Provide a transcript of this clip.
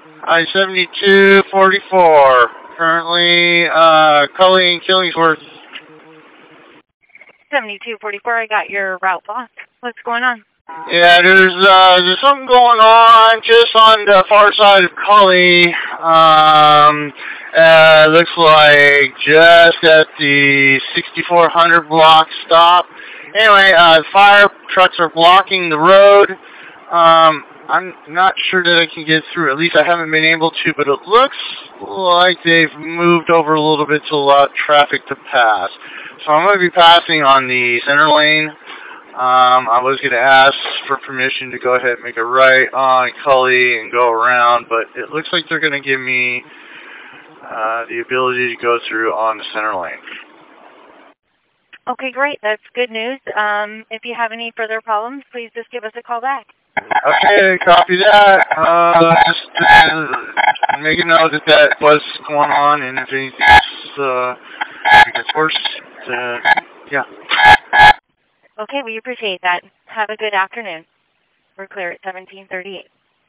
I-7244. Currently, Cully and Killingsworth. 7244, I got your route blocked. What's going on? Yeah, there's something going on just on the far side of Cully. Looks like just at the 6400 block stop. Anyway, fire trucks are blocking the road. I'm not sure that I can get through. At least I haven't been able to, but it looks like they've moved over a little bit to allow traffic to pass. So I'm going to be passing on the center lane. I was going to ask for permission to go ahead and make a right on Cully and go around, but it looks like they're going to give me the ability to go through on the center lane. Okay, great. That's good news. If you have any further problems, please just give us a call back. Okay, copy that. Just make a note that was going on, and if anything gets worse, yeah. Okay, we appreciate that. Have a good afternoon. We're clear at 1738.